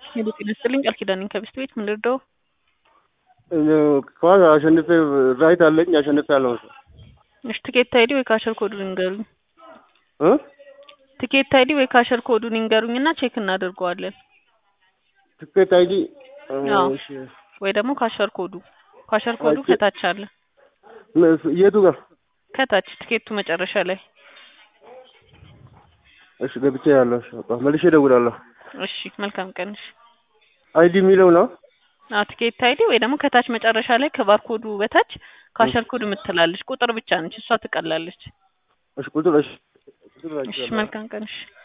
ሄሎ ጤና ይስጥልኝ ቃል ኪዳን ነኝ ከብስት ቤት ምን ልርዳው? ኳስ አሸንፌ ራይት አለኝ አሸንፌያለሁ። እሺ ትኬት አይዲ ወይ ካሸር ኮዱን ይንገሩኝ። እ ትኬት አይዲ ወይ ካሸር ኮዱን ይንገሩኝና ቼክ እናደርገዋለን። ትኬት አይዲ እሺ ወይ ደግሞ ካሸር ኮዱ ከታች አለ። የቱ ጋር? ከታች ትኬቱ መጨረሻ ላይ። እሺ ገብቼ ያለው በቃ መልሼ እደውላለሁ። እሺ መልካም ቀን። እሺ አይዲ የሚለው ነው። ትኬት አይዲ ወይ ደግሞ ከታች መጨረሻ ላይ ከባርኮዱ በታች ካሸር ኮድ የምትላለች ቁጥር ብቻ ነች እሷ ትቀላለች። እሺ ቁጥር እሺ እሺ መልካም ቀን። እሺ